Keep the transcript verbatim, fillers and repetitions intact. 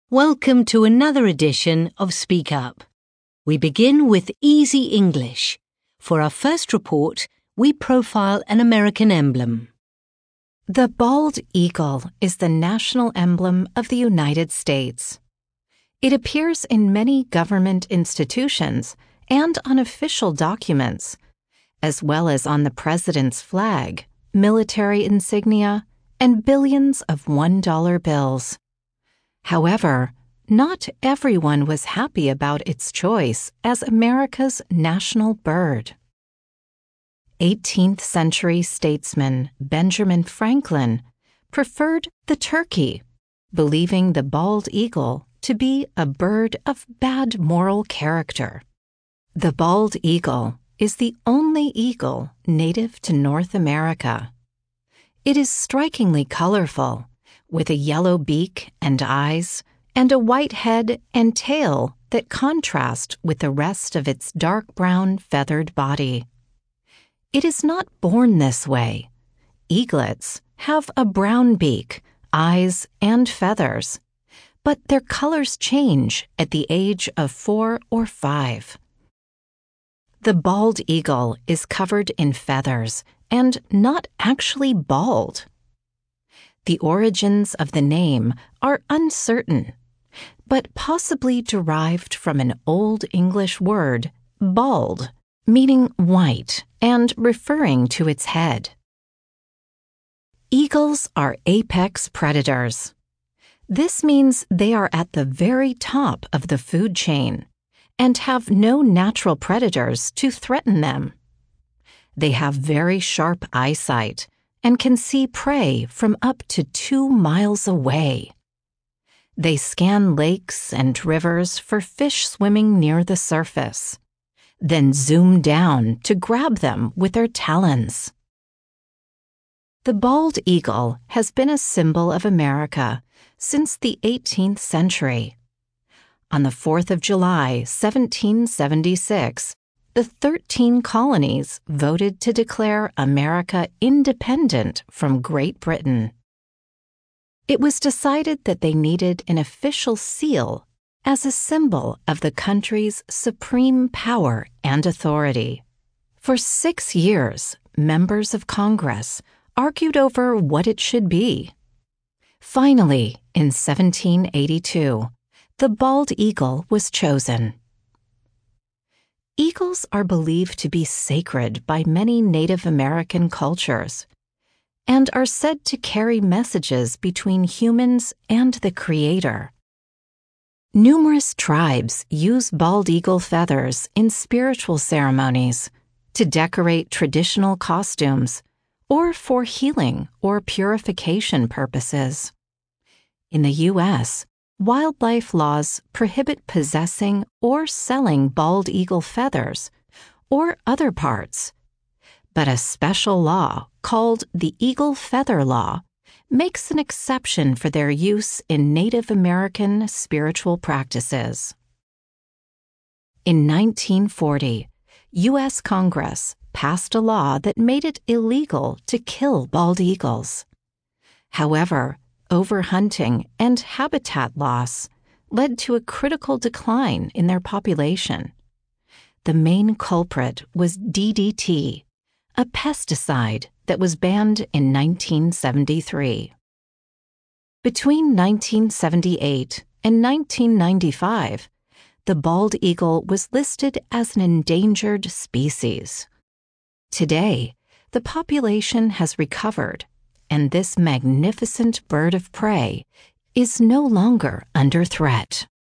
Welcome to another edition of Speak Up. We begin with Easy English. For our first report, we profile an American emblem. The bald eagle is the national emblem of the United States. It appears in many government institutions and on official documents, as well as on the president's flag, military insignia, and billions of one dollar bills. However, not everyone was happy about its choice as America's national bird. eighteenth century statesman Benjamin Franklin preferred the turkey, believing the bald eagle to be a bird of bad moral character. The bald eagle is the only eagle native to North America. It is strikingly colorful, with a yellow beak and eyes, and a white head and tail that contrast with the rest of its dark brown feathered body. It is not born this way. Eaglets have a brown beak, eyes, and feathers, but their colors change at the age of four or five. The bald eagle is covered in feathers and not actually bald. The origins of the name are uncertain, but possibly derived from an Old English word, bald, meaning white and referring to its head. Eagles are apex predators. This means they are at the very top of the food chain and have no natural predators to threaten them. They have very sharp eyesight and can see prey from up to two miles away. They scan lakes and rivers for fish swimming near the surface, then zoom down to grab them with their talons. The bald eagle has been a symbol of America since the eighteenth century. On the fourth of July, seventeen seventy-six, the thirteen colonies voted to declare America independent from Great Britain. It was decided that they needed an official seal as a symbol of the country's supreme power and authority. For six years, members of Congress argued over what it should be. Finally, in seventeen eighty-two, the bald eagle was chosen. Eagles are believed to be sacred by many Native American cultures and are said to carry messages between humans and the Creator. Numerous tribes use bald eagle feathers in spiritual ceremonies, to decorate traditional costumes, or for healing or purification purposes. In the U S, wildlife laws prohibit possessing or selling bald eagle feathers or other parts, but a special law called the Eagle Feather Law makes an exception for their use in Native American spiritual practices. In nineteen forty, U S Congress passed a law that made it illegal to kill bald eagles. However, overhunting and habitat loss led to a critical decline in their population. The main culprit was D D T, a pesticide that was banned in nineteen seventy-three. Between nineteen seventy-eight and nineteen ninety-five, the bald eagle was listed as an endangered species. Today, the population has recovered, and this magnificent bird of prey is no longer under threat.